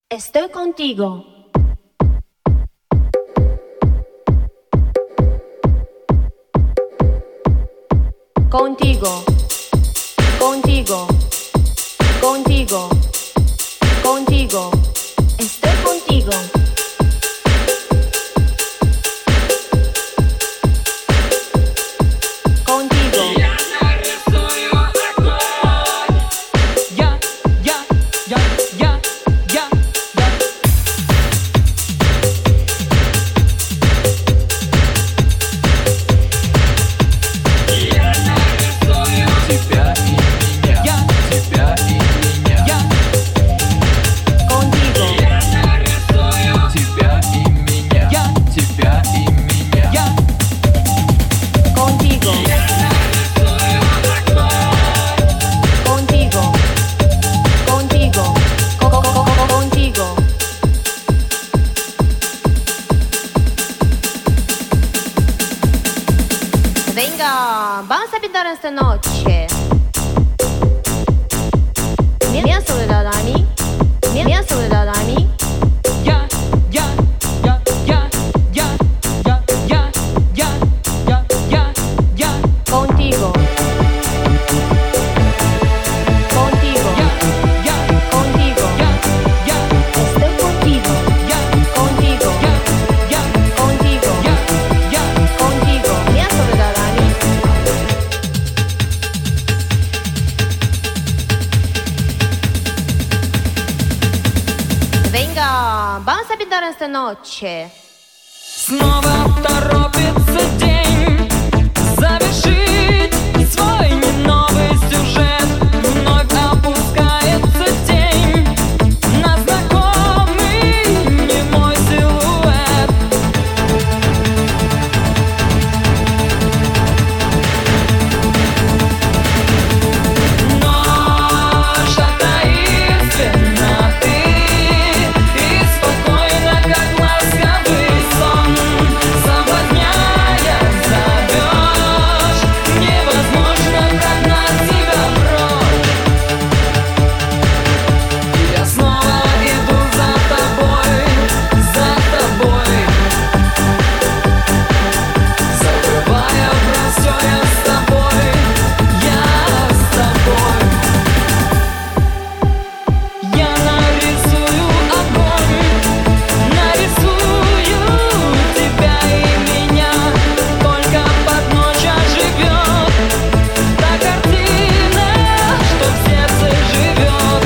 Estoy contigo. Contigo, contigo, contigo, contigo. Estoy contigo. Contigo. Я нарисую огонь. Я. Я нарисую Тебя и меня, тебя и меня, Contigo. Я нарисую тебя и меня, тебя и меня. Contigo. Я нарисую огонь. Contigo. Contigo. Contigo. Venga, vamos a pintar esta noche. Mía soledad a mí. Mía soledad a mí. Contigo. Contigo. Contigo. Estoy contigo. Contigo. Contigo. Contigo. Mía soledad a mí. Venga, vamos a pintar esta noche. Снова торопится день завершить свой не новый сюжет. Вновь опускается тень на знакомый немой силуэт. Ночь таит темноты и спокойно, как ласковый сон, соблазняя, зовешь. Невозможно прогнать тебя прочь. И я снова иду за тобой, забывая про все, я с тобой, я с тобой. Я нарисую огонь, нарисую тебя и меня. Только под ночь оживет та картина, что в сердце живет.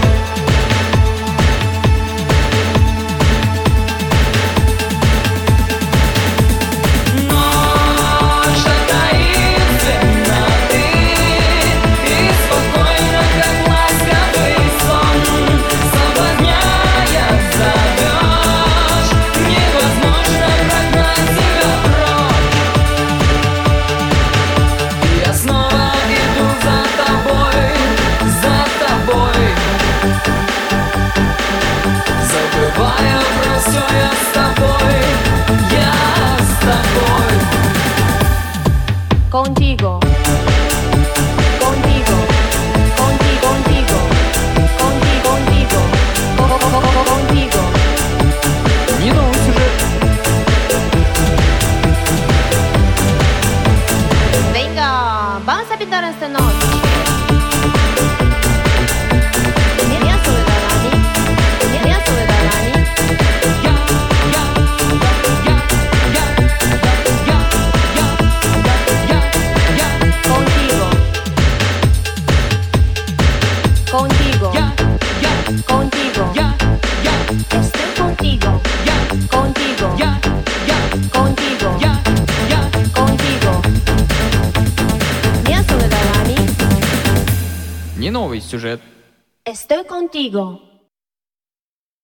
Ночь таит темноты и спокойно, как ласковый сон, соблазняя, зовешь. Невозможно прогнать тебя прочь. И я снова иду за тобой, забывая про все, я с тобой, я с тобой. Contigo. Contigo. Contigo. Contigo. Contigo. Contigo. Contigo. Не новый сюжет. Venga, vamos a pintar esta noche. Mía soledad a mí. Mía soledad a mí. Contigo. Contigo. Contigo. Estoy contigo. Contigo. Contigo. Contigo. Mía soledad a mí. Не новый сюжет. Estoy contigo.